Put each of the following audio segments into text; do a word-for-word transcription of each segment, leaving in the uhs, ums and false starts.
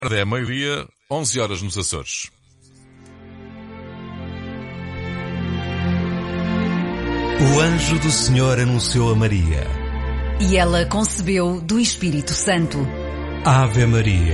É meio-dia, onze horas nos Açores. O anjo do Senhor anunciou a Maria. E ela concebeu do Espírito Santo. Ave Maria.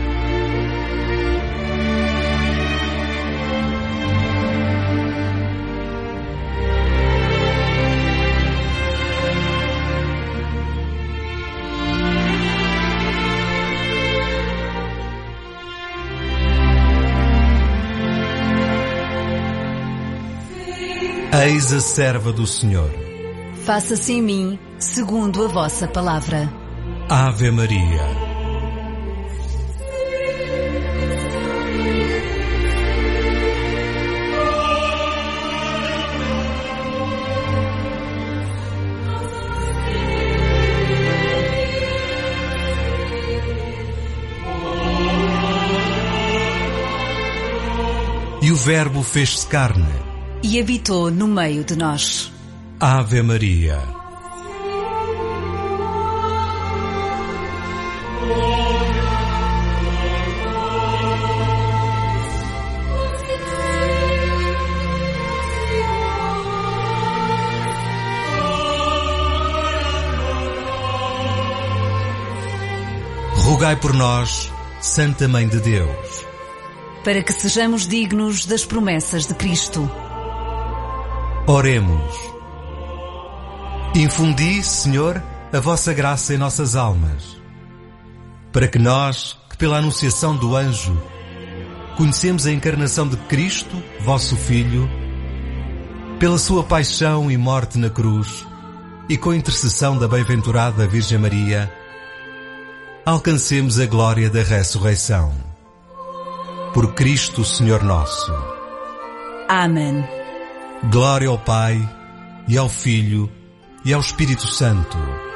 Eis a serva do Senhor. Faça-se em mim, segundo a vossa palavra. Ave Maria. E o Verbo fez-se carne e habitou no meio de nós. Ave Maria. Rogai por nós, Santa Mãe de Deus, para que sejamos dignos das promessas de Cristo. Oremos. Infundi, Senhor, a vossa graça em nossas almas, para que nós, que pela anunciação do anjo, conhecemos a encarnação de Cristo, vosso Filho, pela sua paixão e morte na cruz, e com a intercessão da bem-aventurada Virgem Maria, alcancemos a glória da ressurreição. Por Cristo, Senhor nosso. Amém. Glória ao Pai, e ao Filho, e ao Espírito Santo.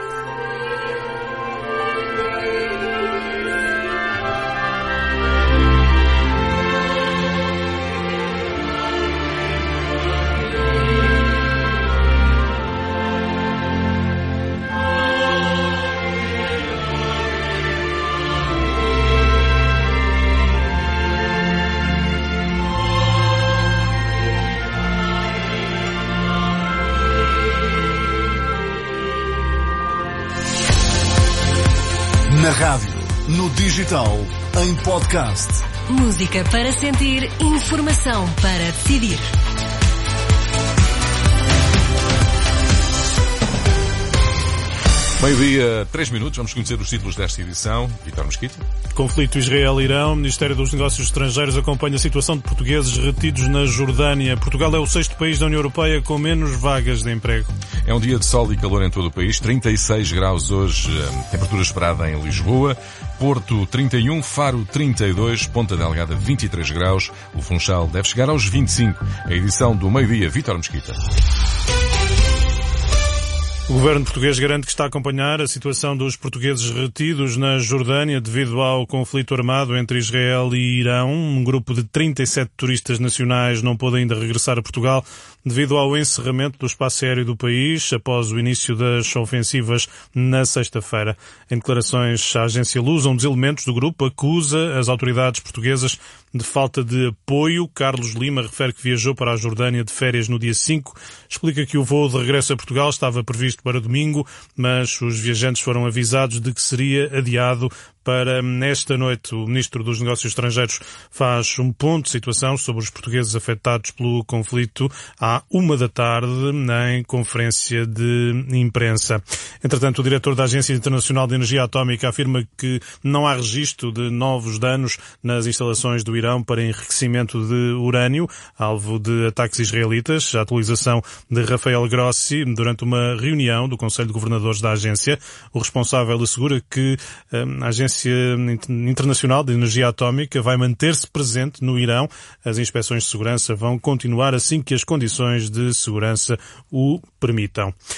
Na rádio, no digital, em podcast. Música para sentir, informação para decidir. Meio-dia, três minutos, vamos conhecer os títulos desta edição. Vítor Mesquita. Conflito Israel-Irão. O Ministério dos Negócios Estrangeiros acompanha a situação de portugueses retidos na Jordânia. Portugal é o sexto país da União Europeia com menos vagas de emprego. É um dia de sol e calor em todo o país. trinta e seis graus hoje, temperatura esperada em Lisboa. Porto, trinta e um. Faro, trinta e dois. Ponta Delgada, vinte e três graus. O Funchal deve chegar aos vinte e cinco. A edição do Meio-dia, Vítor Mesquita. O governo português garante que está a acompanhar a situação dos portugueses retidos na Jordânia devido ao conflito armado entre Israel e Irão. Um grupo de trinta e sete turistas nacionais não pôde ainda regressar a Portugal devido ao encerramento do espaço aéreo do país após o início das ofensivas na sexta-feira. Em declarações à agência Lusa, um dos elementos do grupo acusa as autoridades portuguesas de falta de apoio. Carlos Lima refere que viajou para a Jordânia de férias no dia cinco. Explica que o voo de regresso a Portugal estava previsto para domingo, mas os viajantes foram avisados de que seria adiado para nesta noite. O Ministro dos Negócios Estrangeiros faz um ponto de situação sobre os portugueses afetados pelo conflito à uma da tarde em conferência de imprensa. Entretanto, o diretor da Agência Internacional de Energia Atómica afirma que não há registro de novos danos nas instalações do Irão para enriquecimento de urânio, alvo de ataques israelitas. A atualização de Rafael Grossi durante uma reunião do Conselho de Governadores da agência. O responsável assegura que a agência Internacional de Energia Atómica vai manter-se presente no Irão. As inspeções de segurança vão continuar assim que as condições de segurança o permitam.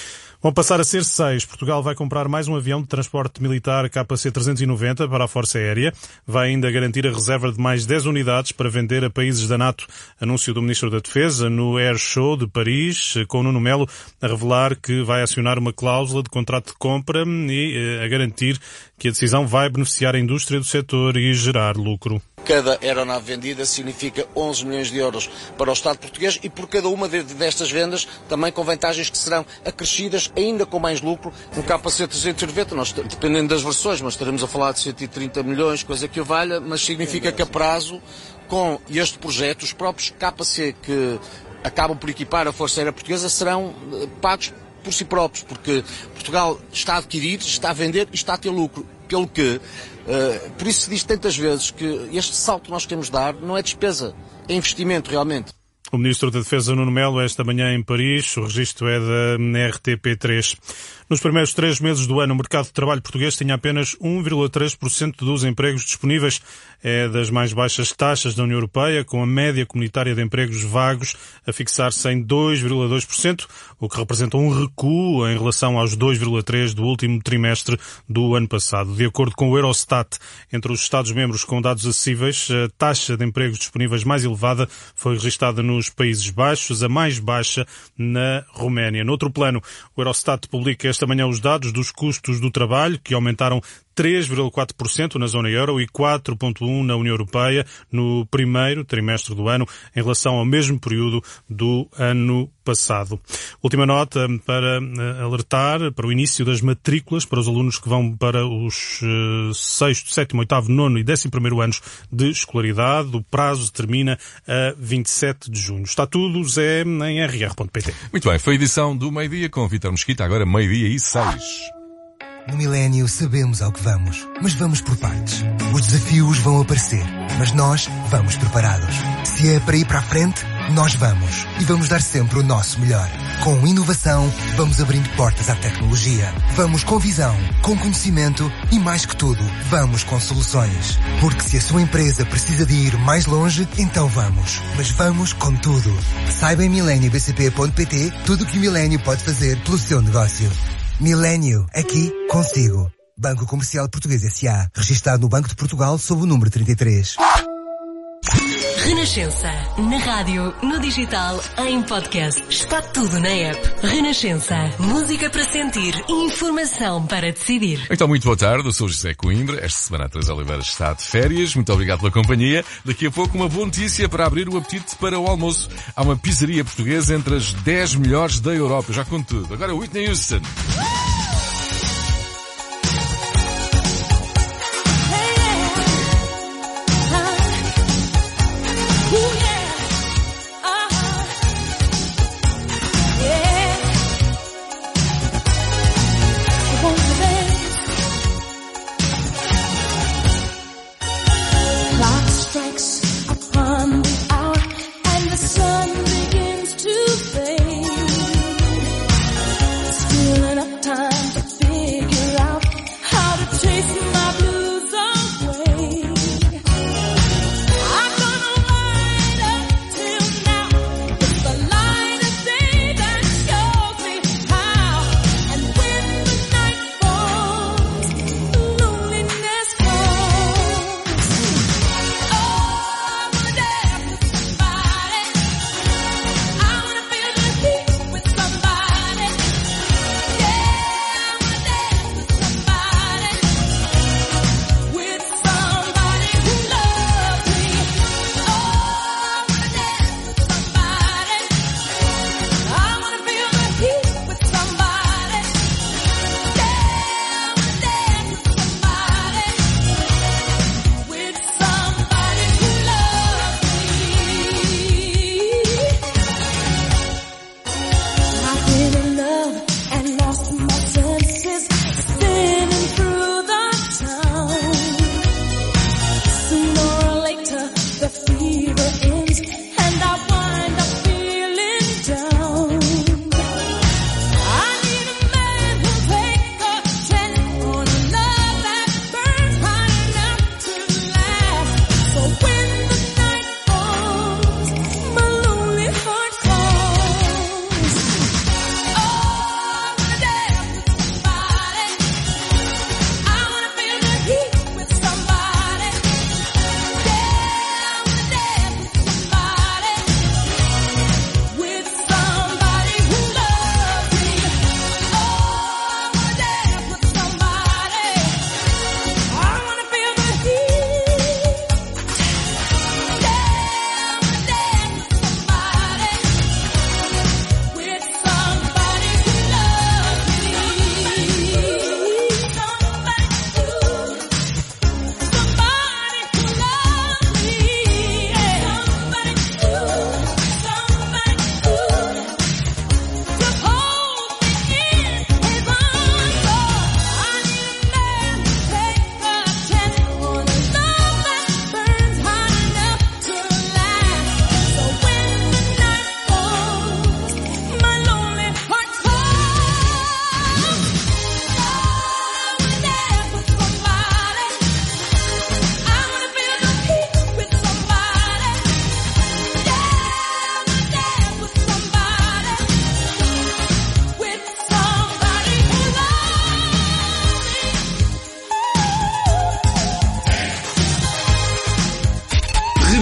Vão passar a ser seis. Portugal vai comprar mais um avião de transporte militar K C trezentos e noventa para a Força Aérea. Vai ainda garantir a reserva de mais dez unidades para vender a países da NATO. Anúncio do Ministro da Defesa no Air Show de Paris, com Nuno Melo a revelar que vai acionar uma cláusula de contrato de compra e a garantir que a decisão vai beneficiar a indústria do setor e gerar lucro. Cada aeronave vendida significa onze milhões de euros para o Estado português e por cada uma destas vendas também com vantagens que serão acrescidas ainda com mais lucro no K C trezentos e noventa, nós, dependendo das versões, mas estaremos a falar de cento e trinta milhões, coisa que o valha, mas significa que a prazo, com este projeto, os próprios K C que acabam por equipar a Força Aérea Portuguesa serão pagos por si próprios, porque Portugal está a adquirir, está a vender e está a ter lucro, pelo que Uh, por isso se diz tantas vezes que este salto que nós queremos dar não é despesa, é investimento realmente. O Ministro da Defesa, Nuno Melo, esta manhã em Paris. O registro é da R T P três. Nos primeiros três meses do ano, o mercado de trabalho português tinha apenas um vírgula três por cento dos empregos disponíveis. É das mais baixas taxas da União Europeia, com a média comunitária de empregos vagos a fixar-se em dois vírgula dois por cento, o que representa um recuo em relação aos dois vírgula três por cento do último trimestre do ano passado. De acordo com o Eurostat, entre os Estados-membros com dados acessíveis, a taxa de empregos disponíveis mais elevada foi registada nos Países Baixos, a mais baixa na Roménia. Noutro plano, o Eurostat publica esta manhã os dados dos custos do trabalho, que aumentaram três vírgula quatro por cento na zona euro e quatro vírgula um por cento na União Europeia no primeiro trimestre do ano, em relação ao mesmo período do ano passado. Última nota para alertar para o início das matrículas para os alunos que vão para os sexto, sétimo, oitavo, nono e décimo primeiro anos de escolaridade. O prazo termina a vinte e sete de junho. Está tudo, Zé, em r r ponto p t. Muito bem, foi a edição do Meio-Dia com Vítor Mesquita, agora meio-dia e seis. No milénio sabemos ao que vamos, mas vamos por partes. Os desafios vão aparecer, mas nós vamos preparados. Se é para ir para a frente, nós vamos. E vamos dar sempre o nosso melhor. Com inovação, vamos abrindo portas à tecnologia. Vamos com visão, com conhecimento e, mais que tudo, vamos com soluções. Porque se a sua empresa precisa de ir mais longe, então vamos. Mas vamos com tudo. Saiba em milénio b c p ponto p t tudo o que o Milénio pode fazer pelo seu negócio. Milénio, aqui consigo. Banco Comercial Português S A, registado no Banco de Portugal sob o número trinta e três. Renascença, na rádio, no digital, em podcast. Está tudo na app. Renascença, música para sentir, informação para decidir. Então, muito boa tarde, eu sou José Coimbra. Esta semana a Teresa Oliveira está de férias. Muito obrigado pela companhia. Daqui a pouco uma boa notícia para abrir o apetite para o almoço. Há uma pizzaria portuguesa entre as dez melhores da Europa. Já conto tudo. Agora Whitney Houston.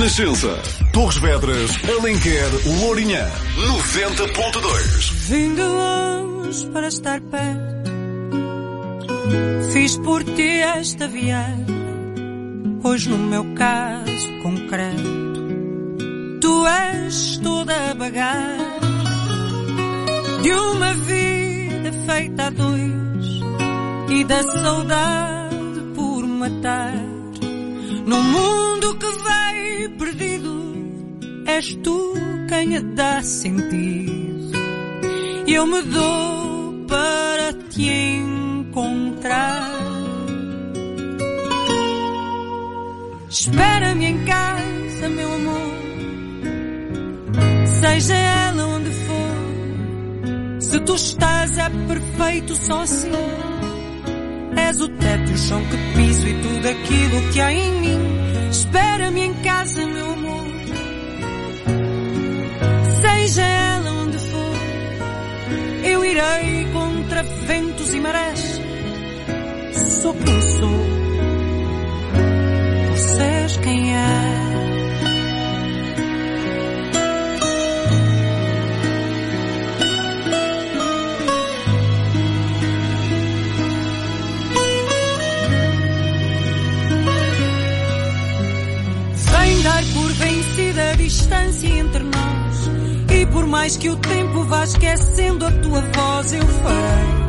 Renascença. Torres Vedras, Alenquer, Lourinhã. noventa ponto dois. Vim de longe para estar perto. Fiz por ti esta viagem. Hoje no meu caso concreto, tu és toda a bagagem de uma vida feita a dois e da saudade por matar. Num mundo que vai perdido, és tu quem a dá sentido. E eu me dou para te encontrar. Espera-me em casa, meu amor, seja ela onde for. Se tu estás é perfeito só assim. És o teto e o chão que piso e tudo aquilo que há em mim. Espera-me em casa, meu amor, seja ela onde for. Eu irei contra ventos e marés. Sou quem sou, seres quem é. Vem dar por vencida a distância entre nós, e por mais que o tempo vá esquecendo a tua voz, eu farei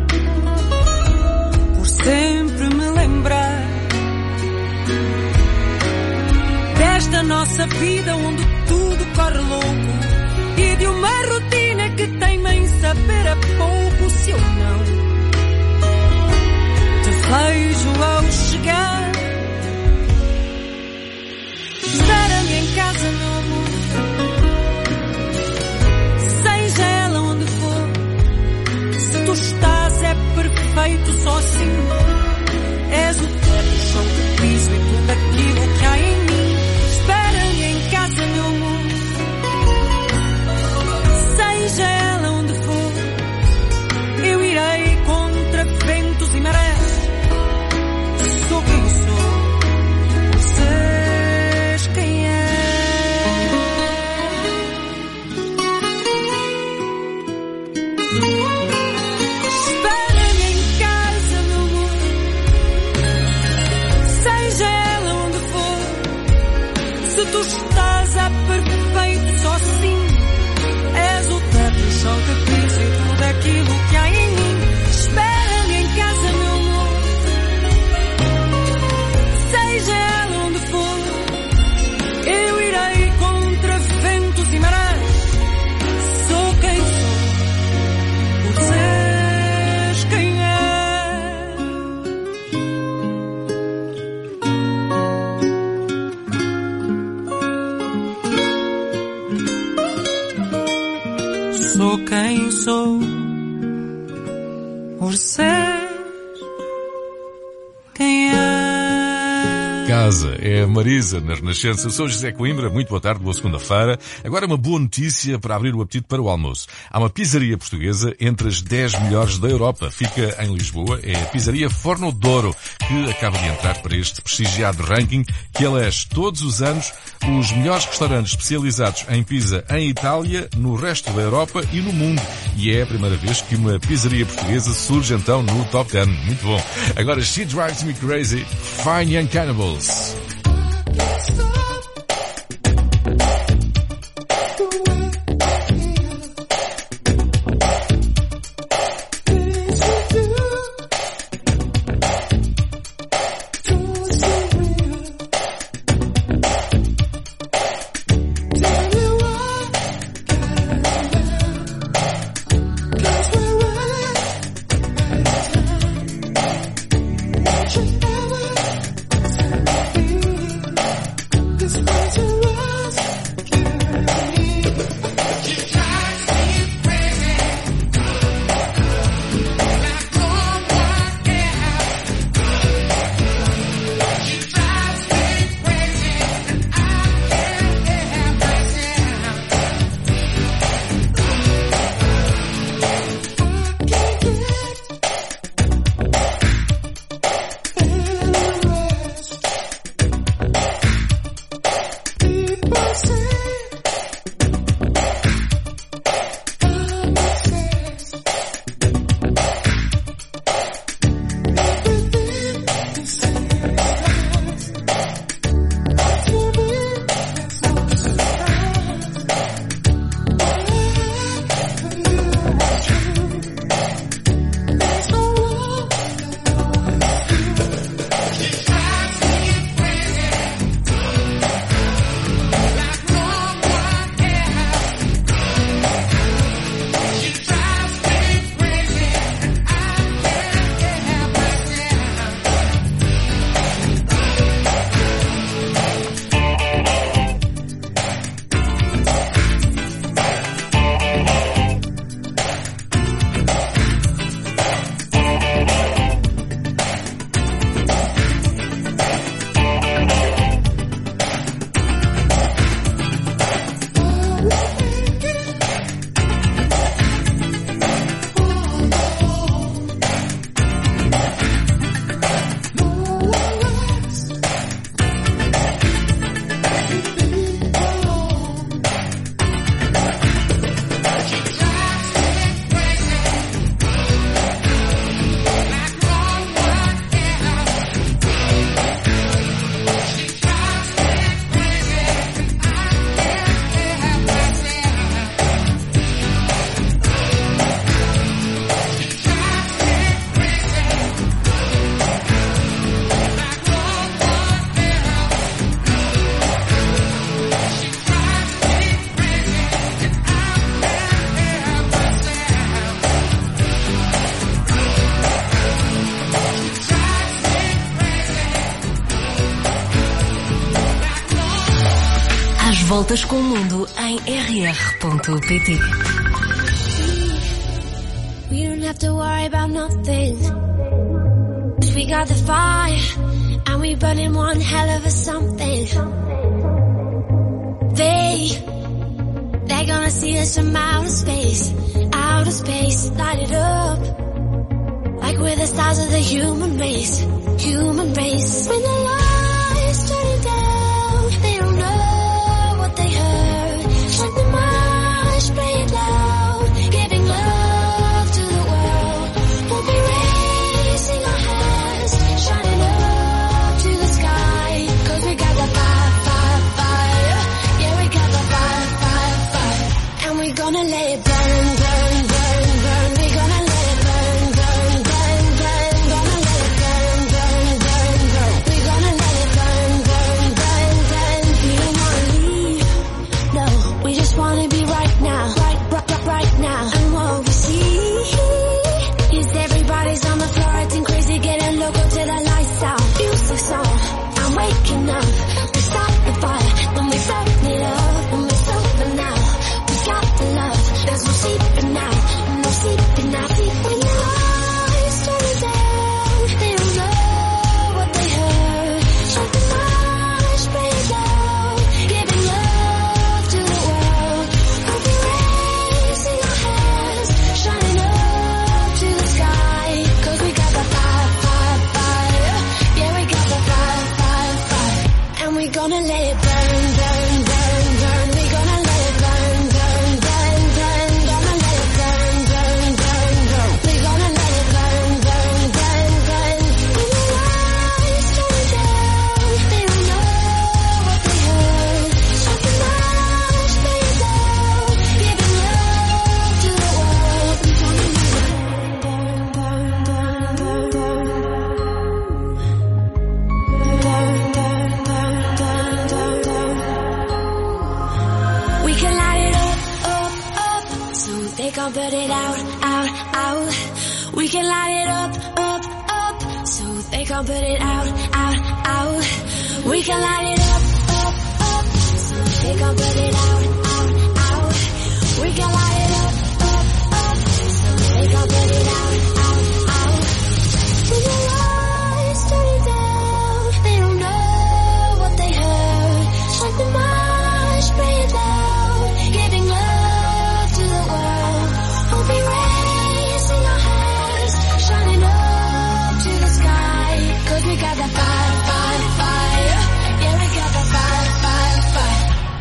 por sempre me lembrar desta nossa vida onde tudo corre louco, e de uma rotina que teima em saber a pouco. Se eu não te vejo ao chegar, espera-me em casa, meu amor, seja ela onde for. Se tu estás é perfeito só assim. És o teto, o chão que piso e tudo aquilo que há em mim. Espera-me em casa, meu amor, seja ela onde for. Eu irei contra ventos e marés. Sou quem sou, por seres quem é. Espera-me em casa, meu amor, seja ela onde for. Se tu estás a perfeito só assim. És o teto, o chão que piso e tudo aquilo que há em mim. Espera-me em casa, meu amor, seja ela onde for. Eu irei contra ventos e marés. Sou quem sou, por seres quem é. Sou quem sou, por ser quem é. Casa é a Marisa na Renascença. Eu sou José Coimbra, muito boa tarde, boa segunda-feira. Agora uma boa notícia para abrir o apetite para o almoço. Há uma pizzaria portuguesa entre as dez melhores da Europa. Fica em Lisboa, é a pizzaria Forno Douro, que acaba de entrar para este prestigiado ranking, que elege todos os anos os melhores restaurantes especializados em pizza em Itália, no resto da Europa e no mundo. E é a primeira vez que uma pizzaria portuguesa surge então no Top dez. Muito bom. Agora, She Drives Me Crazy, Fine Young Cannibals. Should ever Voltas com o mundo em r r ponto p t. We don't have to worry about nothing, 'cause we got the fire and we burning one hell of a something. They, they're gonna see us from outer space, outer space, light it up, like we're the stars of the human race, human race. When the lights turn down, they don't know what they heard. Shut the marsh, play it loud, giving love to the world. We'll be raising our hands, shining up to the sky, 'cause we got the fire, fire, fire. Yeah, we got the fire, fire, fire. And we're gonna let it burn, burn, burn, burn. We're gonna let it burn, burn, burn, burn. Gonna let it burn, burn, burn, burn. We're gonna let it burn, burn, burn, burn. We don't wanna leave, no, we just wanna be right now, right, right, right, right now. And what we see is everybody's on the floor acting crazy, getting loco till the lights out. Music song, I'm waking up. We start the fire, then we burn it up, and we're sober now. We got the love, there's no sleeping now, no sleeping now. When the lights turn down, they don't know what they heard. Shut the marsh, play it loud, giving love to the world. We'll be raising our hands, shining up to the sky, 'cause we got the fire, fire, fire. Yeah, we got the fire, fire, fire. And we're gonna let it burn, burn, burn, burn. We're gonna let it burn, burn, burn, burn. Gonna let it burn, burn, burn, burn. We're gonna let it burn, burn, burn, burn. When the lights turn down, they don't know what they heard. Shut the marsh, play it loud, giving love to the world. We're gonna let it burn, burn, burn, burn, burn, burn. We can light it up, up, up, so they can't put it out, out, out. We can light it up, up, up, so they can't put it out, out, out. We can light it up, up, up, so they can't put it out, out, out. We can light it up, up, up, so they can't put it out, out, out. When the lights turn down, they don't know what they heard. Shut the marsh, play it loud, giving love to the world. We'll be raising our hands, shining up to the sky, 'cause we got the fire, fire, fire. Yeah, we got the fire, fire, fire.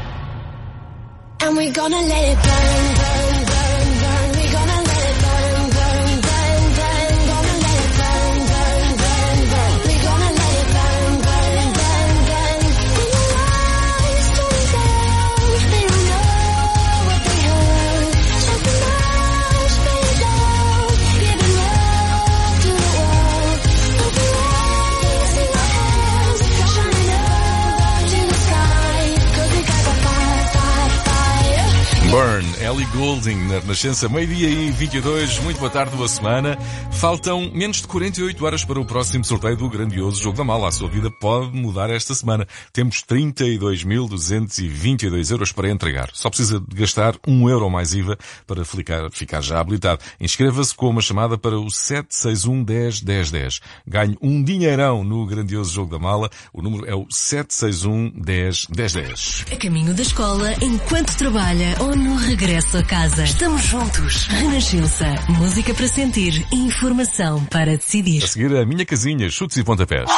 And we're gonna let it burn, burn, burn, burn. We're gonna let it burn, burn, burn, burn. Gonna let it burn, burn, burn, burn. We're gonna let it burn, burn, burn, burn. When the lights turn down, they don't know what they heard. Shut the marsh, play it loud, giving love to the world. We'll be raising our hands, shining up to the sky, 'cause we got the fire, fire, fire. Burn, Ellie Goulding, na Renascença, meio-dia e vinte e dois, muito boa tarde, boa semana. Faltam menos de quarenta e oito horas para o próximo sorteio do grandioso Jogo da Mala. A sua vida pode mudar esta semana. Temos trinta e dois mil duzentos e vinte e dois euros para entregar. Só precisa de gastar um euro mais I V A para ficar, ficar já habilitado. Inscreva-se com uma chamada para o sete seis um, dez, dez, dez. Ganhe um dinheirão no grandioso Jogo da Mala. O número é o sete seis um, dez, dez, dez. A caminho da escola, enquanto trabalha ou no regresso a casa. Estamos juntos. Renascença. Música para sentir. Informação para decidir. A seguir, a minha casinha, chutes e pontapés.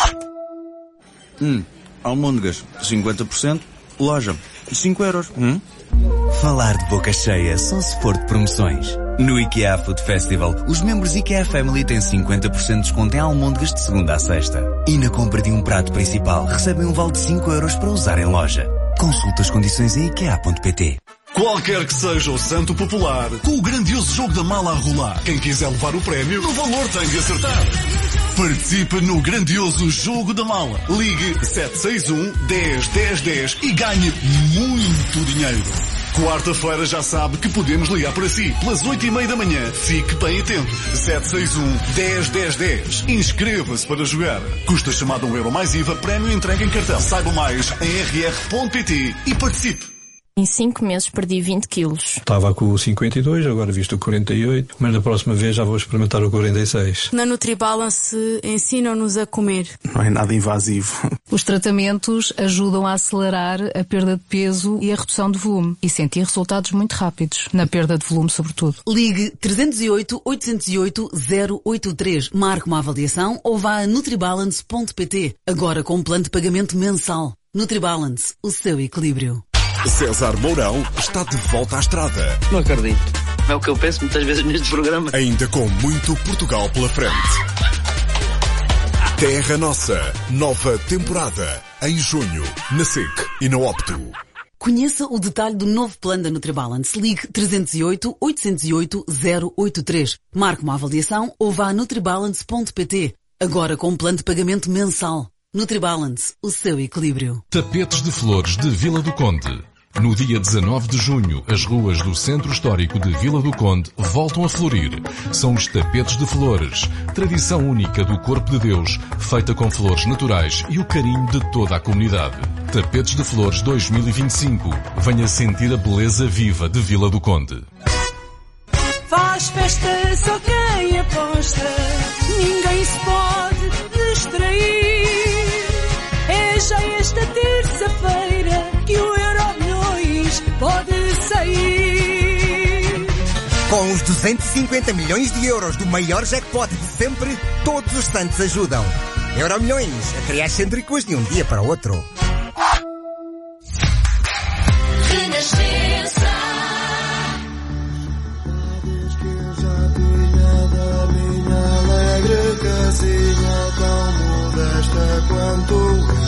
Hum, almôndegas, cinquenta por cento. Loja, cinco euros. Hum? Falar de boca cheia só se for de promoções. No IKEA Food Festival, os membros IKEA Family têm cinquenta por cento de desconto em almôndegas de segunda a sexta. E na compra de um prato principal, recebem um vale de cinco euros para usar em loja. Consulte as condições em ikea ponto pt. Qualquer que seja o santo popular, com o grandioso Jogo da Mala a rolar, quem quiser levar o prémio, no valor tem de acertar. Participe no grandioso Jogo da Mala. Ligue sete seis um, dez, dez, dez e ganhe muito dinheiro. Quarta-feira já sabe que podemos ligar para si, pelas oito e meia da manhã. Fique bem atento. sete seis um, dez, dez, dez. Inscreva-se para jogar. Custa chamada um euro mais I V A, prémio entregue em cartão. Saiba mais em r r ponto p t e participe. Em cinco meses perdi vinte quilos. Estava com o cinquenta e dois, agora visto o quarenta e oito, mas da próxima vez já vou experimentar o quarenta e seis. Na NutriBalance ensinam-nos a comer. Não é nada invasivo. Os tratamentos ajudam a acelerar a perda de peso e a redução de volume e sentir resultados muito rápidos, na perda de volume sobretudo. Ligue trezentos e oito, oitocentos e oito, zero oito três, marque uma avaliação ou vá a nutribalance ponto pt, agora com um plano de pagamento mensal. NutriBalance, o seu equilíbrio. César Mourão está de volta à estrada. Não acredito. É o que eu penso muitas vezes neste programa. Ainda com muito Portugal pela frente. Terra Nossa, nova temporada, em junho, na S I C e na Opto. Conheça o detalhe do novo plano da NutriBalance. Ligue trezentos e oito, oitocentos e oito, zero oito três. Marque uma avaliação ou vá a nutribalance ponto pt, agora com um plano de pagamento mensal. NutriBalance, o seu equilíbrio. Tapetes de flores de Vila do Conde. No dia dezanove de junho, as ruas do Centro Histórico de Vila do Conde voltam a florir. São os tapetes de flores, tradição única do Corpo de Deus, feita com flores naturais e o carinho de toda a comunidade. Tapetes de Flores dois mil e vinte e cinco. Venha sentir a beleza viva de Vila do Conde. Faz festa só quem aposta, ninguém se pode distrair. É já esta terça-feira que o Euromilhões pode sair. Com os duzentos e cinquenta milhões de euros do maior jackpot de sempre, todos os santos ajudam. Euromilhões, a criar cêntricos de um dia para o outro. Renascença. Alegre casinha tão modesta quanto eu.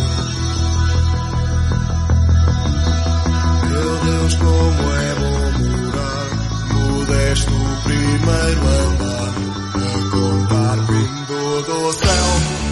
Meu Deus, como é bom morar modesto primeiro andar, a contar vindo do céu.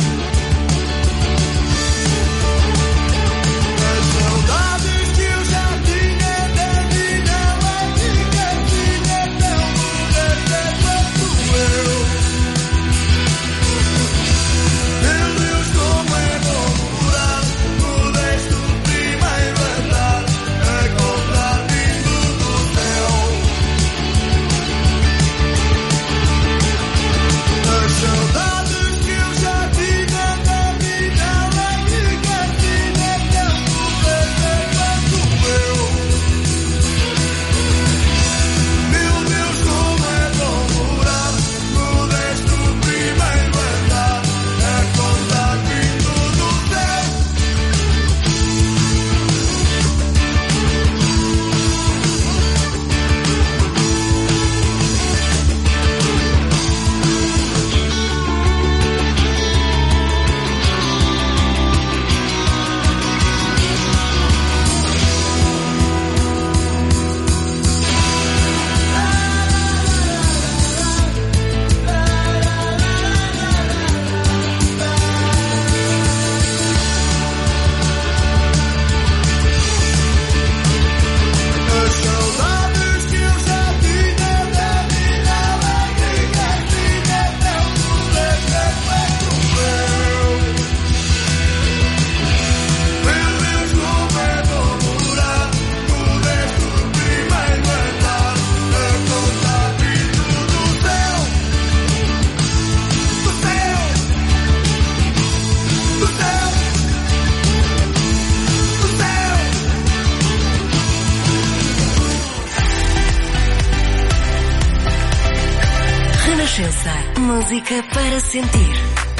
Música para sentir.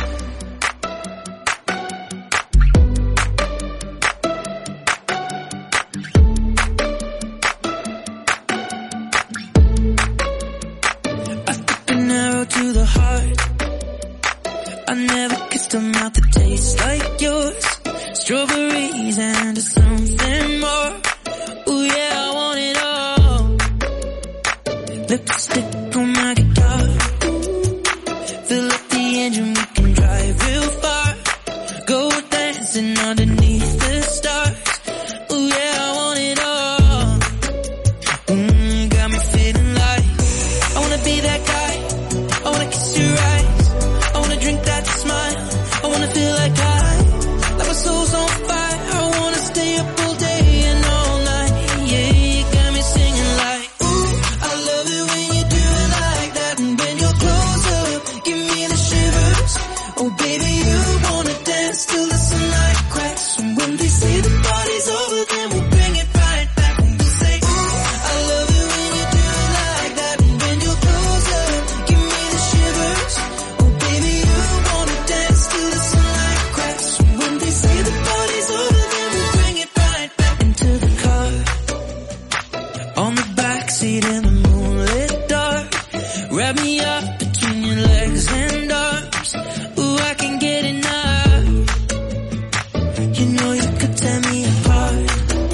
I took an arrow to the heart. I never kissed a mouth that tastes like yours. Strawberries and something more. Ooh yeah, I want it all. Lipstick on my guitar. Fill up the engine, we can drive real far. Go dancing underneath the stars. Ooh yeah, I want it all. Mm, got me feeling like I wanna be that guy. I wanna kiss your eyes. I wanna drink that smile. I wanna feel like I, like my soul's on fire. I wanna stay up all day and all night. say the party's over, then we'll bring it right back and we'll say, ooh, I love it when you do it like that. And when you're closer, give me the shivers. Oh baby, you wanna dance till the sunlight cracks. And when they say the party's over, then we'll bring it right back into the car. On the backseat in the moonlit dark, wrap me up between your legs and arms. Ooh, I can get enough. You know you could tear me apart,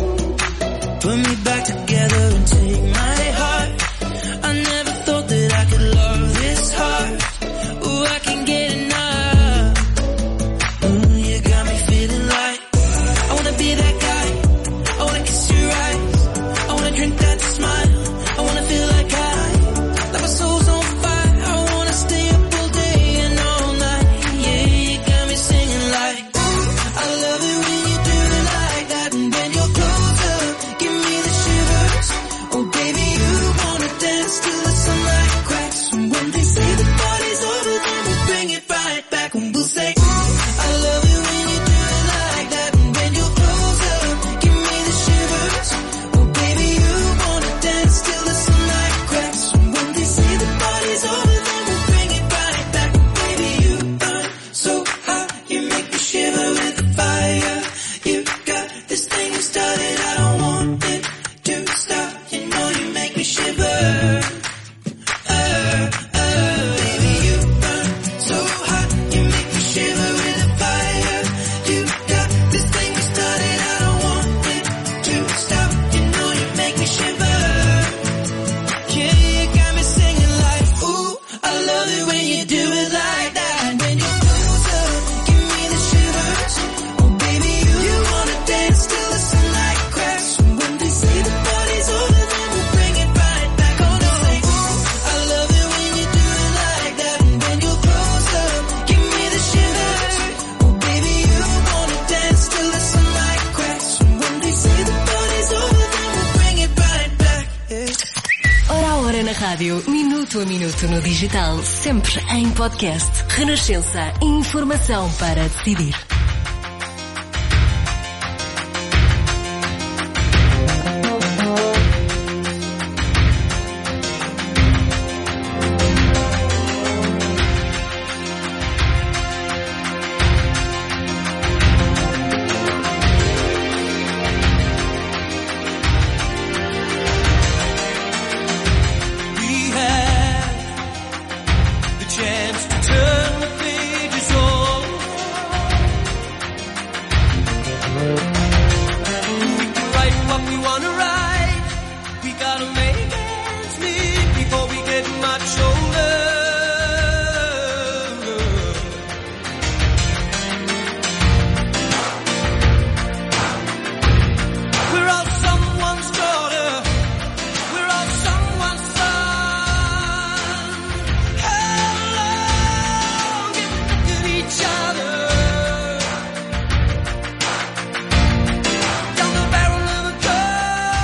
put me back together and take my heart. I never thought that I could love this hard. Ooh, I can get enough. Ooh, you got me feeling like I wanna be that guy. I wanna kiss your eyes. I wanna drink that smile. I wanna feel like I, like my soul's on fire. I wanna stay up all day and all night. Yeah, you got me singing like, ooh, I love it when you do it like that. And when you're closer, give me the shivers. Oh baby, you wanna dance till the sunlight cracks. And when they say the party's over, then we'll bring it right back and we'll say, ooh, I love it when you do it like that. And when you're closer, give me the shivers. Oh baby, you wanna dance till the sunlight cracks. And when they say the party's over, then we'll bring it right back. Baby, you burn so hot, you make me shiver with the fire. You got this thing you started, I don't want it to stop. You know you make me shiver. Uh, uh, baby, you burn so hot, you make me shiver with the fire. You got this thing you started, I don't want it to stop. You know you make me shiver. Yeah, you got me singing like, ooh, I love it when you do it like that. And when you're closer, give me the shivers. Oh baby, you, you wanna dance till the sunlight cracks. And when they say the party's over, then we'll bring it right back. Oh no, say, ooh, I love it when you do it like that. And when you're closer, give me the shivers. Oh baby, you wanna dance till the sunlight cracks. And when they say the party's over, then we'll bring it right back. Yeah. Hora a hora na rádio, minuto a minuto no digital, sempre em podcast. Renascença, informação para decidir. We had the chance to turn the pages on. We can write what we want to write. We gotta make ends meet before we get much older. We're all someone's daughter. We're all someone's son. How long can we look at each other? Down the barrel of a gun.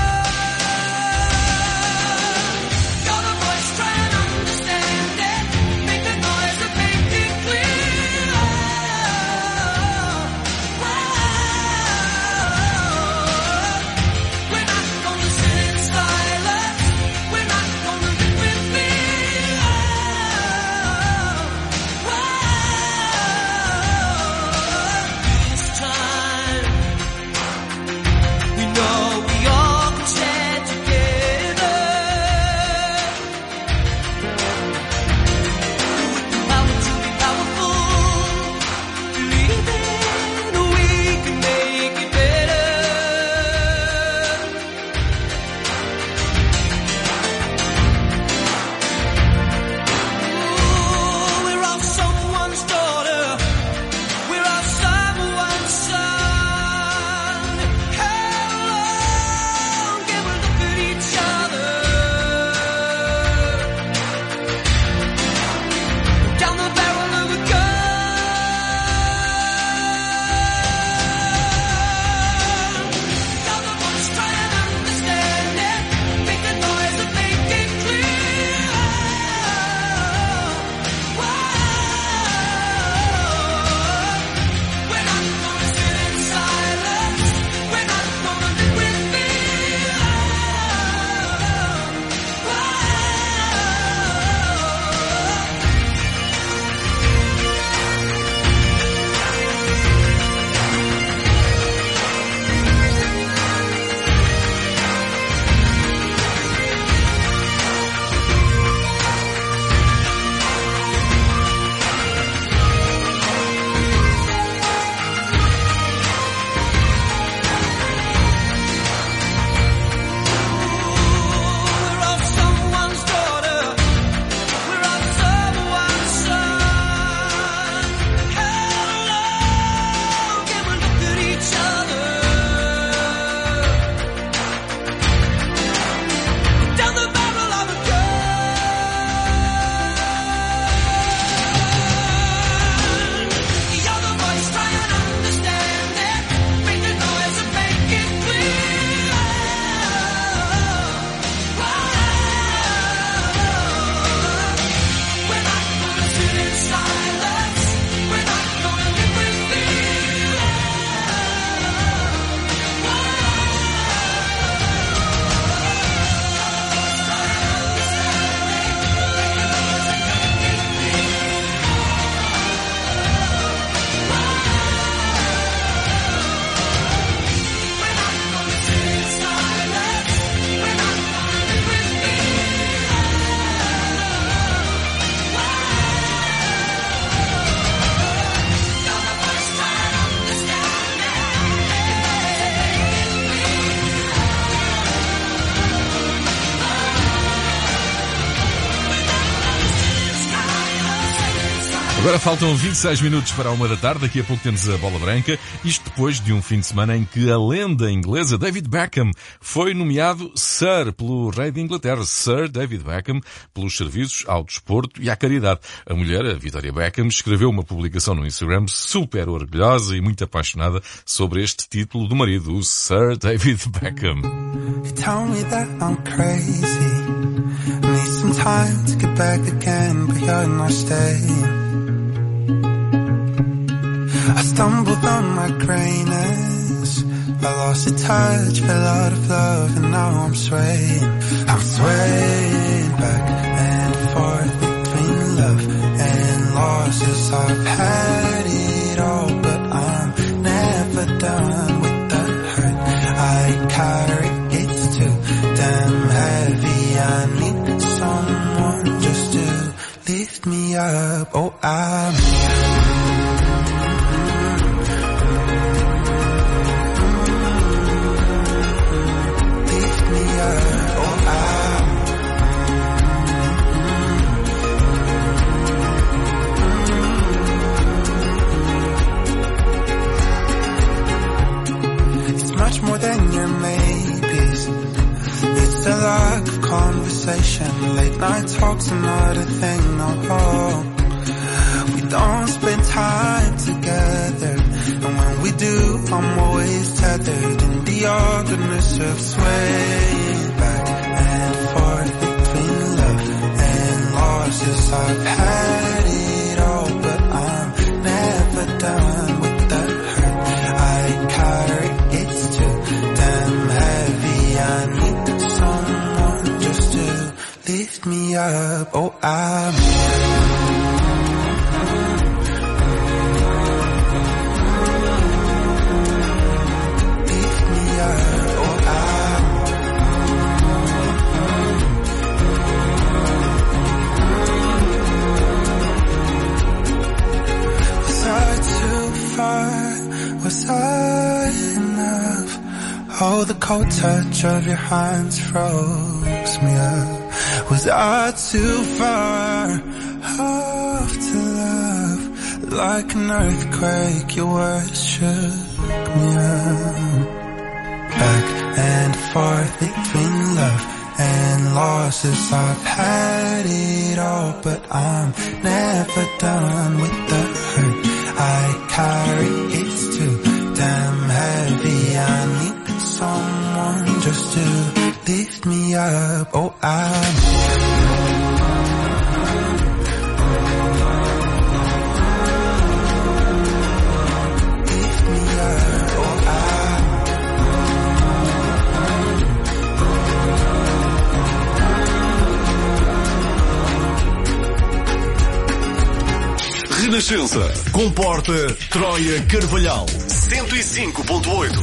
Agora faltam vinte e seis minutos para a uma da tarde. Daqui a pouco temos a Bola Branca. Isto depois de um fim de semana em que a lenda inglesa David Beckham foi nomeado Sir pelo rei de Inglaterra. Sir David Beckham, pelos serviços ao desporto e à caridade. A mulher, a Victoria Beckham, escreveu uma publicação no Instagram super orgulhosa e muito apaixonada sobre este título do marido, o Sir David Beckham. Tell me that I'm crazy. Need some time to get back again, but you're not staying. I stumbled on my greyness. I lost the touch, fell out of love, and now I'm swaying. I'm swaying back and forth between love and losses. I've had it all, but I'm never done with the hurt I carry. It's too damn heavy. I need someone just to lift me up. Oh, I'm more than your maybes. It's the lack of conversation. Late night talks are not a thing, no. We don't spend time together, and when we do, I'm always tethered in the awkwardness of swaying back and forth between love and losses. I've had it all, but I'm never done with the hurt I carry. I need someone just to lift me up. Oh, I'm lift me up. Oh, I'm was I too far? Was I enough? Oh, the cold touch of your hands froze me up. Was I too far off to love? Like an earthquake, your words shook me up. Back and forth between love and losses. I've had it all, but I'm never done with the hurt I carry. It's too damn heavy. I need someone just to lift me up. Oh, I'm lift me up. Oh, I'm Renascença, comporta Troia Carvalhal, cento e cinco ponto oito.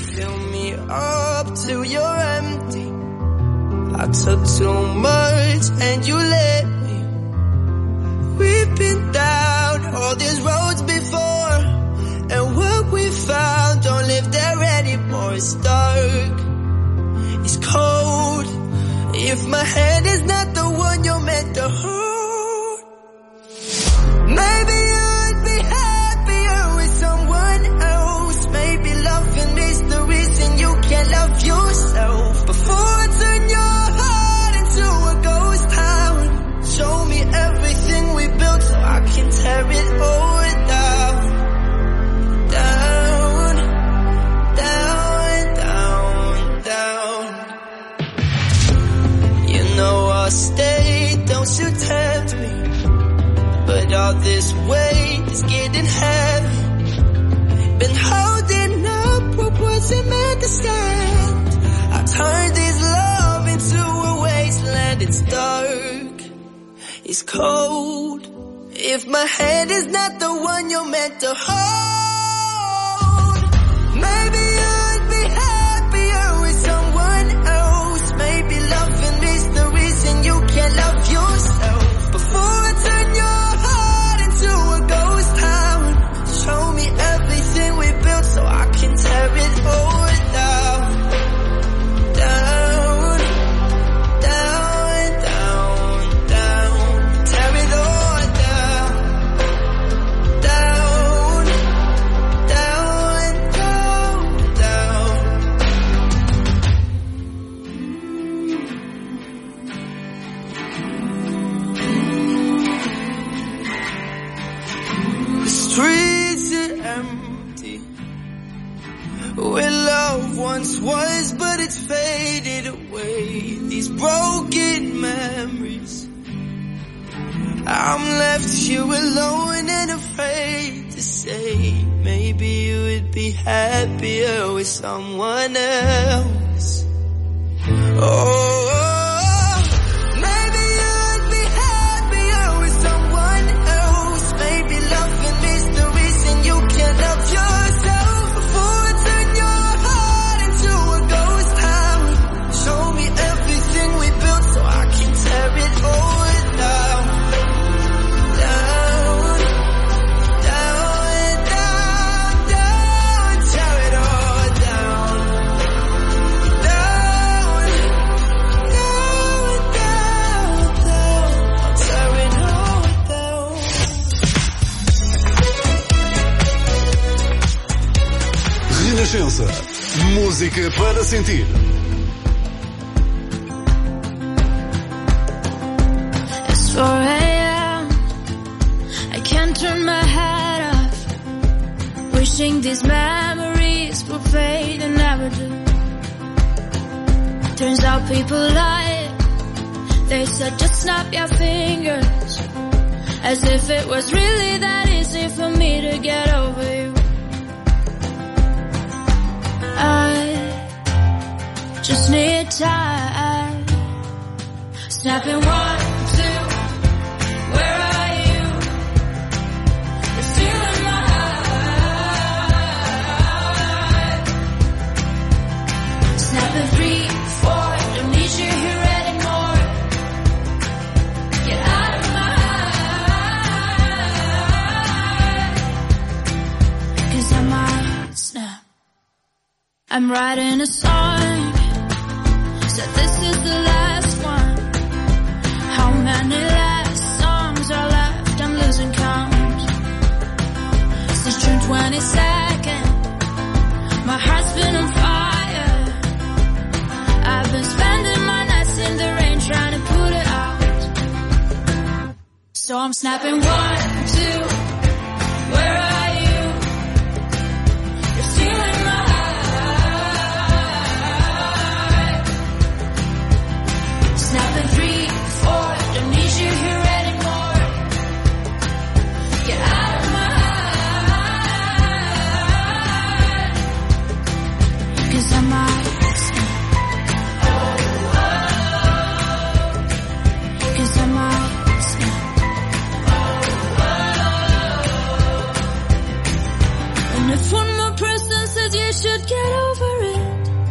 Up till you're empty. I took too much and you let me. We've been down all these roads before, and what we found don't live there anymore. It's dark, it's cold. If my hand is not the one you're meant to hold, maybe you'd be happier with someone else. Maybe loving is the reason you can't love yourself. Before I turn your heart into a ghost town, show me everything we built so I can tear it all down. Down, down, down, down. You know I'll stay, don't you tempt me. But all this weight is getting heavy. Been holding up what wasn't meant to stand. I turned this love into a wasteland. It's dark, it's cold. If my hand is not the one you're meant to hold, maybe you'd be happier with someone else. Maybe loving is the reason you can't love yourself. Before I turn your heart into a ghost town, show me everything we built so I can tear it all down. Down, down, down, down. Tear it all down. was, but it's faded away. These broken memories. I'm left here alone and afraid to say, maybe you would be happier with someone else. Oh, maybe you would be happier with someone else. Maybe loving is the reason you can't love yourself. Before I turn your heart into a ghost town, show me everything we built so I can tear it all down. Renascença. Música para sentir. It's four a.m. I can't turn my head off. Wishing these memories will fade and never do. Turns out people lie. They said just snap your fingers. As if it was really that easy for me to get over you. I just need time. Snapping one, two, where are you? You're still in my heart. Snapping three, four, don't need you here anymore. Get out of my heart. 'Cause I might snap. I'm writing a song, said this is the last one. How many last songs are left? I'm losing count. Since June twenty-second, my heart's been on fire. I've been spending my nights in the rain trying to put it out. So I'm snapping one, two, where are you? You're still in my snapping three, four, don't need you here anymore. Get out of my heart. 'Cause I might snap. Oh, oh. 'Cause I might snap. Oh, oh. And if one more person says you should get over it,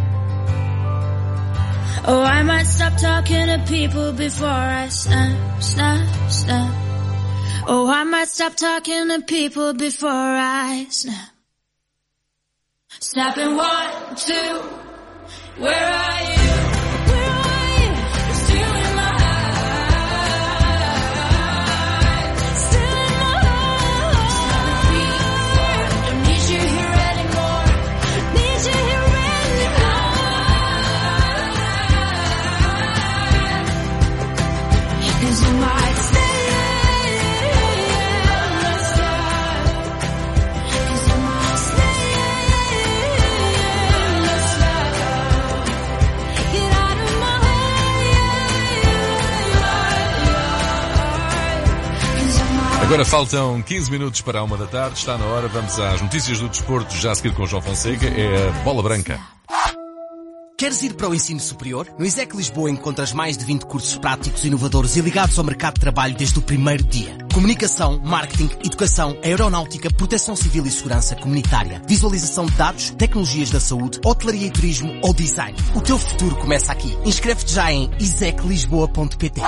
oh, I might stop talking to people before I snap, snap, snap. Oh, I might stop talking to people before I snap. Snapping one, two, where are you? Where are you? You're still in my heart. Still in my heart. Snapping three, four, don't need you here anymore. Need you here anymore. 'Cause you might stay. Let's go. 'Cause you might stay. Let's go. Get out of my heart. Agora faltam quinze minutos para a uma da tarde. Está na hora. Vamos às notícias do desporto, já a seguir com o João Fonseca. É a Bola Branca. Queres ir para o ensino superior? No ISEC Lisboa encontras mais de vinte cursos práticos, inovadores e ligados ao mercado de trabalho desde o primeiro dia. Comunicação, marketing, educação, aeronáutica, proteção civil e segurança comunitária, visualização de dados, tecnologias da saúde, hotelaria e turismo ou design. O teu futuro começa aqui. Inscreve-te já em isec lisboa ponto pt.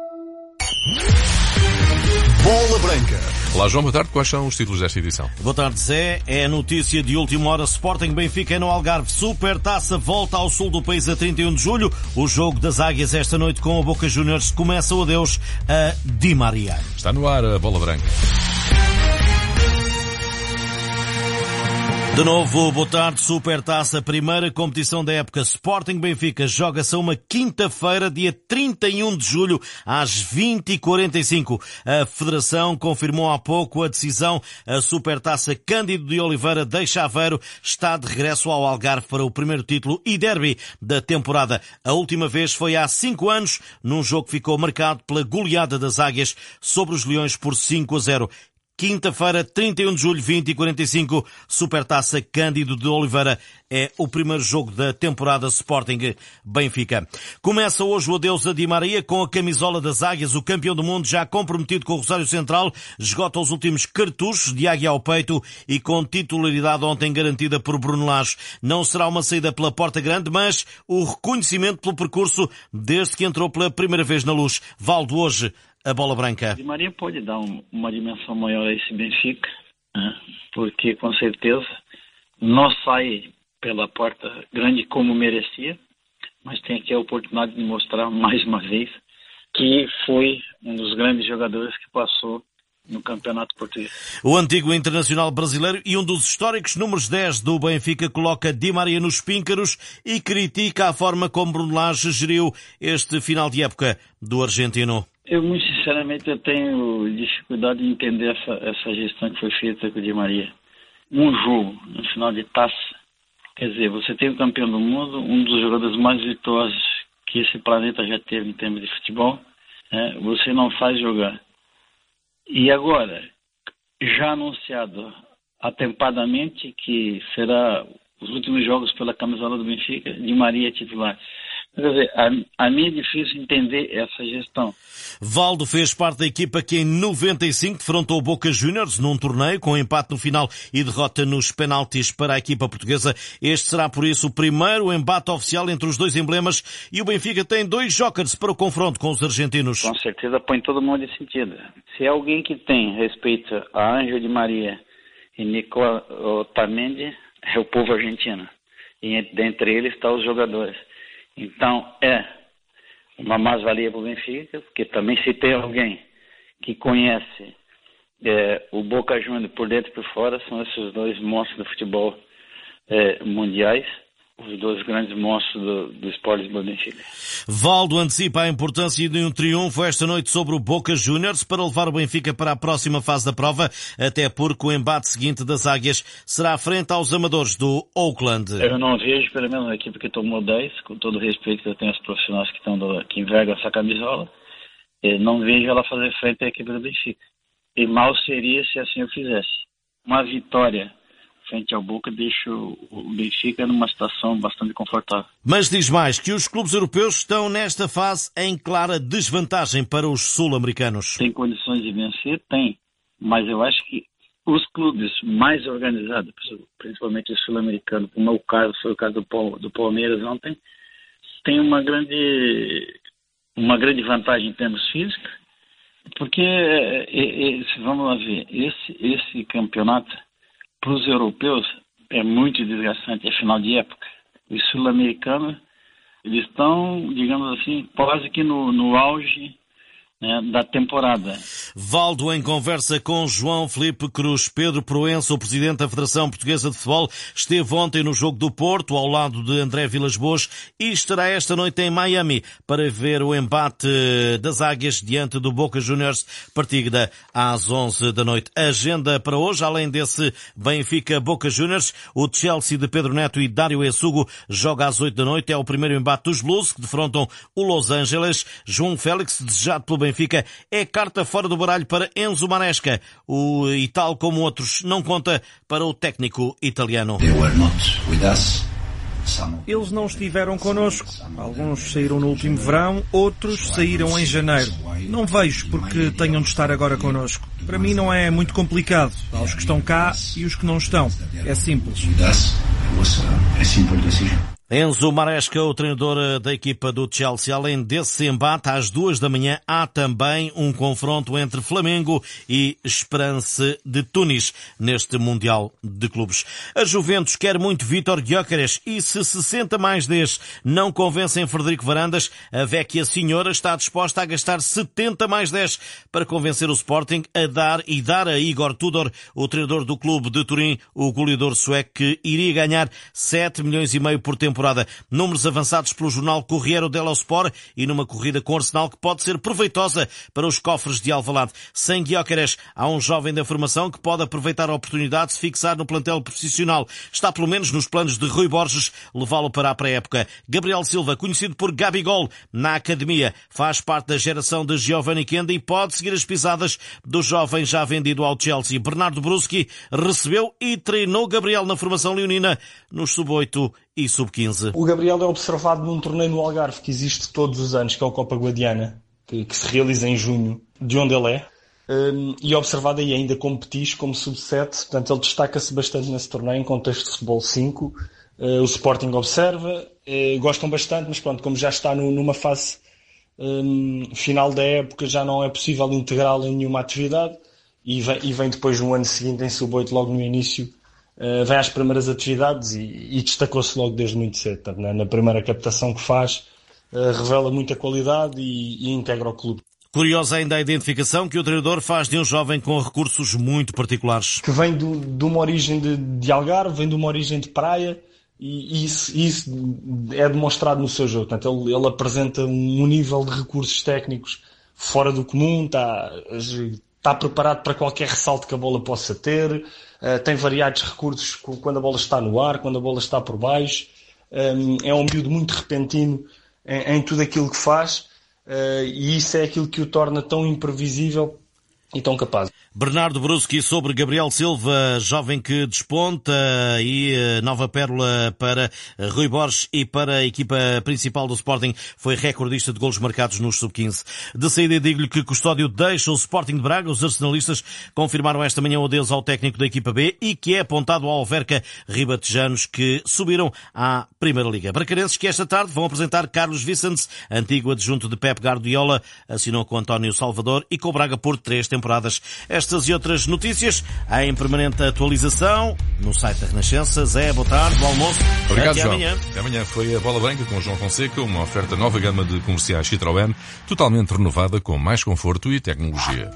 Bola Branca. Olá João, boa tarde. Quais são os títulos desta edição? Boa tarde Zé. É a notícia de última hora. Sporting Benfica no Algarve. Supertaça volta ao sul do país a trinta e um de julho. O jogo das Águias esta noite com a Boca Juniors começa o adeus a Di Maria. Está no ar a Bola Branca. De novo, boa tarde, Supertaça, primeira competição da época. Sporting Benfica joga-se a uma quinta-feira, dia trinta e um de julho, às vinte e quarenta e cinco. A Federação confirmou há pouco a decisão. A Supertaça Cândido de Oliveira deixa Aveiro, está de regresso ao Algarve para o primeiro título e derby da temporada. A última vez foi há cinco anos, num jogo que ficou marcado pela goleada das Águias sobre os Leões por cinco a zero. Quinta-feira, trinta e um de julho, vinte e quarenta e cinco, Supertaça Cândido de Oliveira. É o primeiro jogo da temporada Sporting Benfica. Começa hoje o adeus a Di Maria com a camisola das Águias. O campeão do mundo, já comprometido com o Rosário Central, esgota os últimos cartuchos de águia ao peito e com titularidade ontem garantida por Bruno Lage. Não será uma saída pela porta grande, mas o reconhecimento pelo percurso desde que entrou pela primeira vez na Luz. Valdo, hoje a bola branca. Di Maria pode dar um, uma dimensão maior a esse Benfica, né? Porque com certeza não sai pela porta grande como merecia, mas tem aqui a oportunidade de mostrar mais uma vez que foi um dos grandes jogadores que passou no Campeonato Português. O antigo internacional brasileiro e um dos históricos números dez do Benfica coloca Di Maria nos píncaros e critica a forma como Bruno Lage geriu este final de época do argentino. Eu, muito sinceramente, eu tenho dificuldade em entender essa, essa gestão que foi feita com o Di Maria. Um jogo, no final de taça, quer dizer, você tem o campeão do mundo, um dos jogadores mais virtuosos que esse planeta já teve em termos de futebol, né? Você não faz jogar. E agora, já anunciado atempadamente que será os últimos jogos pela camisola do Benfica, Di Maria titular. Quer dizer, a, a mim é difícil entender essa gestão. Valdo fez parte da equipa que em noventa e cinco defrontou o Boca Juniors num torneio com empate no final e derrota nos penaltis para a equipa portuguesa. Este será por isso o primeiro embate oficial entre os dois emblemas e o Benfica tem dois jokers para o confronto com os argentinos. Com certeza põe todo mundo de sentido. Se é alguém que tem respeito a Ângelo Di Maria e Nicola Otamendi, é o povo argentino. E dentre eles estão os jogadores. Então, é uma mais-valia para o Benfica, porque também se tem alguém que conhece é, o Boca Juniors por dentro e por fora, são esses dois monstros do futebol é, mundiais, os dois grandes monstros do, do esporte do Benfica. Valdo antecipa a importância de um triunfo esta noite sobre o Boca Juniors para levar o Benfica para a próxima fase da prova, até porque o embate seguinte das Águias será frente aos amadores do Oakland. Eu não vejo, pelo menos a equipe que tomou dez, com todo o respeito que eu tenho aos profissionais que, estão do, que envergam essa camisola, não vejo ela fazer frente à equipe do Benfica. E mal seria se assim eu fizesse. Uma vitória frente ao Boca deixa o Benfica numa situação bastante confortável. Mas diz mais que os clubes europeus estão nesta fase em clara desvantagem para os sul-americanos. Tem condições de vencer? Tem. Mas eu acho que os clubes mais organizados, principalmente os sul-americanos, como é o caso, foi o caso do Palmeiras ontem, tem uma grande, uma grande vantagem em termos físicos, porque, vamos lá ver, esse, esse campeonato para os europeus é muito desgastante, é final de época. Os sul-americanos, eles estão, digamos assim, quase que no, no auge, né, da temporada. Valdo em conversa com João Filipe Cruz. Pedro Proença, o presidente da Federação Portuguesa de Futebol, esteve ontem no jogo do Porto, ao lado de André Vilas-Boas, e estará esta noite em Miami para ver o embate das Águias diante do Boca Juniors, partida às onze da noite. Agenda para hoje, além desse Benfica-Boca Juniors, o Chelsea de Pedro Neto e Dário Essugo joga às oito da noite. É o primeiro embate dos Blues, que defrontam o Los Angeles. João Félix, desejado pelo Benfica, é carta fora do baralho para Enzo Maresca. O, e tal como outros, não conta para o técnico italiano. Eles não estiveram connosco. Alguns saíram no último verão, outros saíram em janeiro. Não vejo porque tenham de estar agora connosco. Para mim não é muito complicado. Há os que estão cá e os que não estão. É simples. was a simple decision. Enzo Maresca, o treinador da equipa do Chelsea. Além desse embate, às duas da manhã, há também um confronto entre Flamengo e Esperance de Tunis neste Mundial de Clubes. A Juventus quer muito Vítor Gyökeres e se sessenta mais dez não convencem Frederico Varandas, a Vecchia Senhora está disposta a gastar setenta mais dez para convencer o Sporting a dar e dar a Igor Tudor, o treinador do clube de Turim, o goleador sueco, que iria ganhar sete milhões e meio por temporada. Números avançados pelo jornal Corriere dello Sport e numa corrida com Arsenal que pode ser proveitosa para os cofres de Alvalade. Sem Gyökeres, há um jovem da formação que pode aproveitar a oportunidade de se fixar no plantel profissional. Está pelo menos nos planos de Rui Borges levá-lo para a pré-época. Gabriel Silva, conhecido por Gabigol na academia, faz parte da geração de Giovanni Kenda e pode seguir as pisadas do jovem já vendido ao Chelsea. Bernardo Bruschi recebeu e treinou Gabriel na formação leonina nos sub oito e sub quinze. O Gabriel é observado num torneio no Algarve que existe todos os anos, que é o Copa Guadiana, que, que se realiza em junho, de onde ele é, um, e é observado aí ainda como petis, como sub sete, portanto ele destaca-se bastante nesse torneio em contexto de futebol cinco. Uh, o Sporting observa, uh, gostam bastante, mas pronto, como já está no, numa fase um, final da época, já não é possível integrá-lo em nenhuma atividade, e vem, e vem depois no ano seguinte em sub oito, logo no início, Uh, vem às primeiras atividades e, e destacou-se logo desde muito cedo. Portanto, na, na primeira captação que faz, uh, revela muita qualidade e, e integra o clube. Curiosa ainda a identificação que o treinador faz de um jovem com recursos muito particulares. Que vem do, de uma origem de, de Algarve, vem de uma origem de praia e, e isso, isso é demonstrado no seu jogo. Portanto, ele, ele apresenta um nível de recursos técnicos fora do comum, está, está preparado para qualquer ressalto que a bola possa ter. Uh, tem variados recursos quando a bola está no ar, quando a bola está por baixo. Um, é um miúdo muito repentino em, em tudo aquilo que faz uh, e isso é aquilo que o torna tão imprevisível e tão capaz. Bernardo Bruschi sobre Gabriel Silva, jovem que desponta, e nova pérola para Rui Borges e para a equipa principal do Sporting, foi recordista de golos marcados nos sub quinze. De saída, digo-lhe que Custódio deixa o Sporting de Braga. Os arsenalistas confirmaram esta manhã o adeus ao técnico da equipa B e que é apontado ao Alverca Ribatejanos, que subiram à Primeira Liga. Bracarenses que esta tarde vão apresentar Carlos Vicente, antigo adjunto de Pep Guardiola, assinou com António Salvador e com o Braga por três temporadas. Estas e outras notícias em permanente atualização no site da Renascença. Zé, boa tarde, bom almoço. Obrigado, até João. amanhã. Até amanhã foi a Bola Branca com João Fonseca, uma oferta nova gama de comerciais Citroën, totalmente renovada com mais conforto e tecnologia.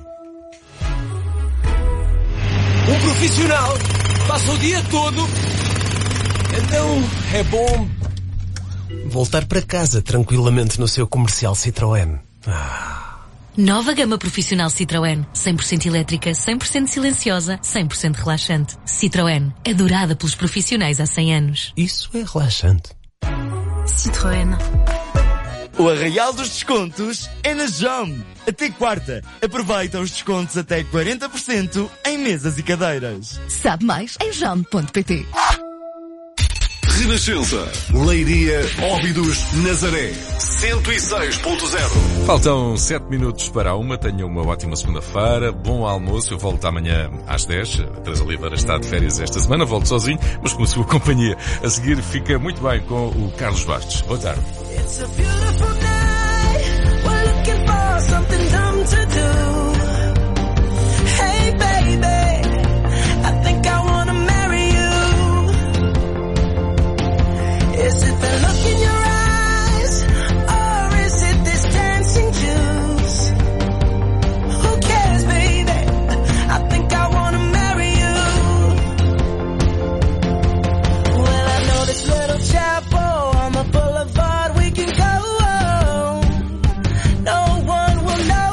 Um profissional passa o dia todo, então é bom voltar para casa tranquilamente no seu comercial Citroën. Ah. Nova gama profissional Citroën. cem por cento elétrica, cem por cento silenciosa, cem por cento relaxante. Citroën. Adorada pelos profissionais há cem anos. Isso é relaxante. Citroën. O arraial dos descontos é na Jam. Até quarta. Aproveita os descontos até quarenta por cento em mesas e cadeiras. Sabe mais em jam ponto pt. Renascença, Leiria, Óbidos, Nazaré, cento e seis ponto zero. Faltam sete minutos para a uma. Tenham uma ótima segunda-feira. Bom almoço. Eu volto amanhã às dez. A Teresa Oliveira está de férias esta semana. Volto sozinho, mas com a sua companhia. A seguir fica muito bem com o Carlos Bastos. Boa tarde. It's a beautiful night. We're looking for something dumb to do. Hey baby, I think I wanna marry you. Is it the look in your eyes, or is it this dancing juice? Who cares, baby? I think I wanna marry you. Well, I know this little chapel on the boulevard we can go. No one will know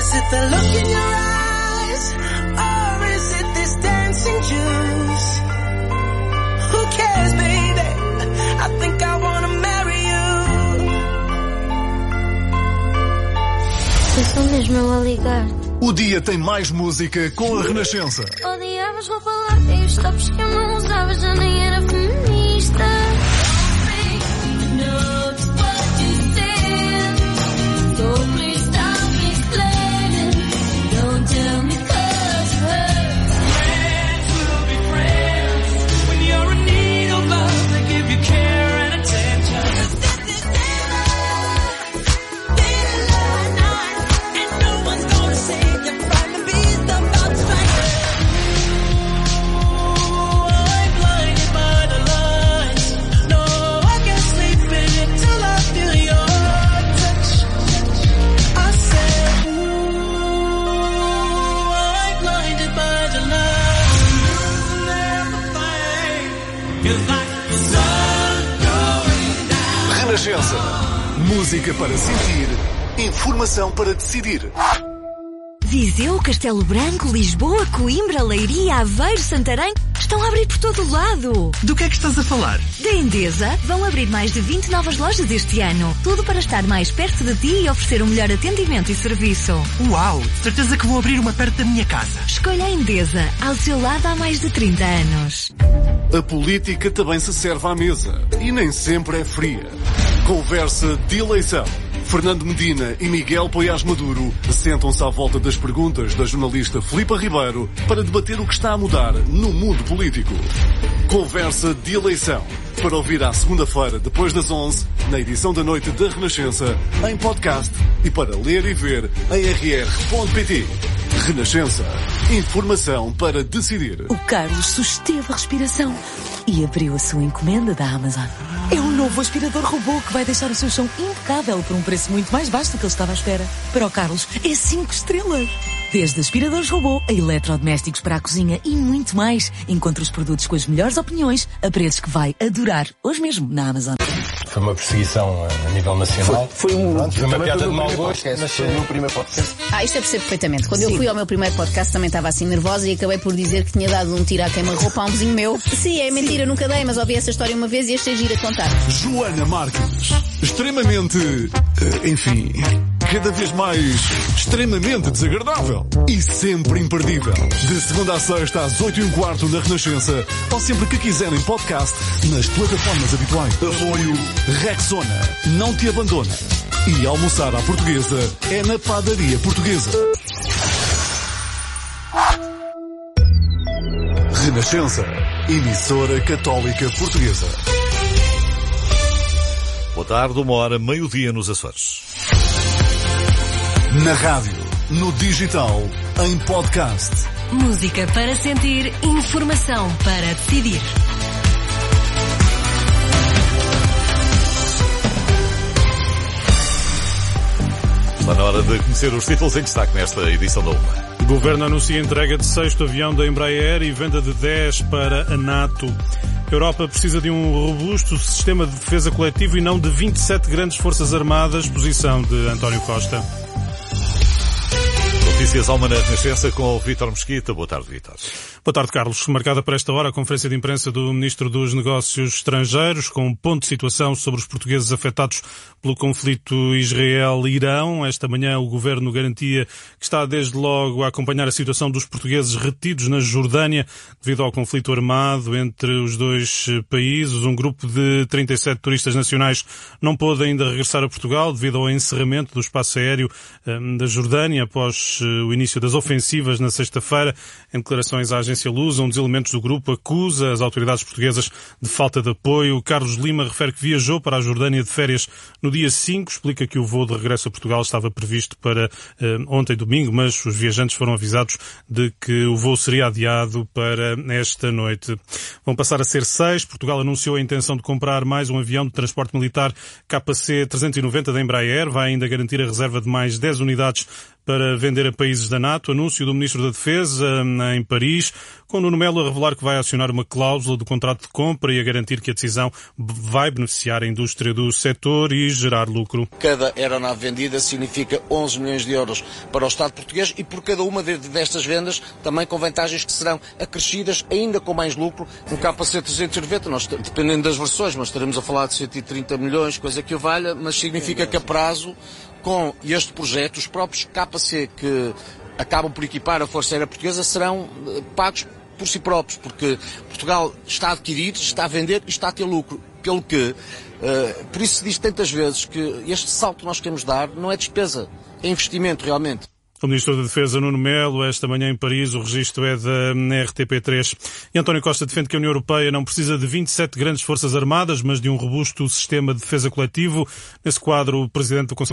Is it the look in your eyes? Or is it this dancing juice? Who cares, baby? I think I wanna marry you. Eu sou mesmo eu a ligar. O dia tem mais música com a Renascença. Odiavas roupa larga e os tops que eu não usava, já nem era feminista. Renascença. Música para sentir, informação para decidir. Viseu, Castelo Branco, Lisboa, Coimbra, Leiria, Aveiro, Santarém estão a abrir por todo o lado. Do que é que estás a falar? Da Endesa vão abrir mais de vinte novas lojas este ano. Tudo para estar mais perto de ti e oferecer um melhor atendimento e serviço. Uau! Certeza que vou abrir uma perto da minha casa. Escolha a Endesa, ao seu lado há mais de trinta anos. A política também se serve à mesa e nem sempre é fria. Conversa de eleição. Fernando Medina e Miguel Poiás Maduro sentam-se à volta das perguntas da jornalista Filipa Ribeiro para debater o que está a mudar no mundo político. Conversa de eleição. Para ouvir à segunda-feira, depois das onze, na edição da noite da Renascença, em podcast e para ler e ver em r r ponto p t. Renascença. Informação para decidir. O Carlos susteve a respiração e abriu a sua encomenda da Amazon. É um novo aspirador robô que vai deixar o seu chão impecável por um preço muito mais baixo do que ele estava à espera. Para o Carlos, é cinco estrelas. Desde aspiradores robô a eletrodomésticos para a cozinha e muito mais. Encontre os produtos com as melhores opiniões a preços que vai adorar. Hoje mesmo na Amazon. Foi uma perseguição a nível nacional. Foi, foi, um, Pronto, foi uma piada de mau gosto. Mas foi o meu primeiro podcast. Ah, isto eu percebo perfeitamente. Quando Sim. eu fui ao meu primeiro podcast também estava assim nervosa e acabei por dizer que tinha dado um tiro à queima-roupa a um vizinho meu. Sim, é mentira, eu nunca dei, mas ouvi essa história uma vez e achei gira contar. Joana Marques. Extremamente... Enfim... Cada vez mais extremamente desagradável e sempre imperdível. De segunda a sexta às oito e um quarto na Renascença ou sempre que quiserem podcast nas plataformas habituais. Apoio Rexona. Não te abandona. E almoçar à portuguesa é na padaria portuguesa. Renascença. Emissora católica portuguesa. Boa tarde, uma hora, meio-dia nos Açores. Na rádio, no digital, em podcast. Música para sentir, informação para decidir. Está na hora de conhecer os títulos em destaque nesta edição da UMA. O Governo anuncia a entrega de sexto avião da Embraer e venda de dez para a NATO. A Europa precisa de um robusto sistema de defesa coletivo e não de vinte e sete grandes forças armadas, posição de António Costa. Notícias ao Mané Renascença com o Vítor Mesquita. Boa tarde, Vítor. Boa tarde, Carlos. Marcada para esta hora a conferência de imprensa do Ministro dos Negócios Estrangeiros, com um ponto de situação sobre os portugueses afetados pelo conflito Israel-Irão. Esta manhã o Governo garantia que está desde logo a acompanhar a situação dos portugueses retidos na Jordânia devido ao conflito armado entre os dois países. Um grupo de trinta e sete turistas nacionais não pôde ainda regressar a Portugal devido ao encerramento do espaço aéreo da Jordânia após o início das ofensivas na sexta-feira. Em declarações à agência Lusa, um dos elementos do grupo acusa as autoridades portuguesas de falta de apoio. Carlos Lima refere que viajou para a Jordânia de férias no dia cinco, explica que o voo de regresso a Portugal estava previsto para eh, ontem domingo, mas os viajantes foram avisados de que o voo seria adiado para esta noite. Vão passar a ser seis. Portugal anunciou a intenção de comprar mais um avião de transporte militar K C trezentos e noventa da Embraer. Vai ainda garantir a reserva de mais dez unidades para vender a países da NATO. Anúncio do Ministro da Defesa em Paris, com Nuno Melo a revelar que vai acionar uma cláusula do contrato de compra e a garantir que a decisão vai beneficiar a indústria do setor e gerar lucro. Cada aeronave vendida significa onze milhões de euros para o Estado português e por cada uma destas vendas também com vantagens que serão acrescidas ainda com mais lucro no K C trezentos e noventa, nós, dependendo das versões, mas estaremos a falar de cento e trinta milhões, coisa que o valha, mas significa que a prazo, com este projeto, os próprios K C que acabam por equipar a Força Aérea Portuguesa serão pagos por si próprios, porque Portugal está a adquirir, está a vender e está a ter lucro. Pelo que, uh, por isso se diz tantas vezes que este salto que nós queremos dar não é despesa, é investimento realmente. O Ministro da Defesa, Nuno Melo, esta manhã em Paris, o registro é da R T P três. E António Costa defende que a União Europeia não precisa de vinte e sete grandes forças armadas, mas de um robusto sistema de defesa coletivo. Nesse quadro, o Presidente do Conselho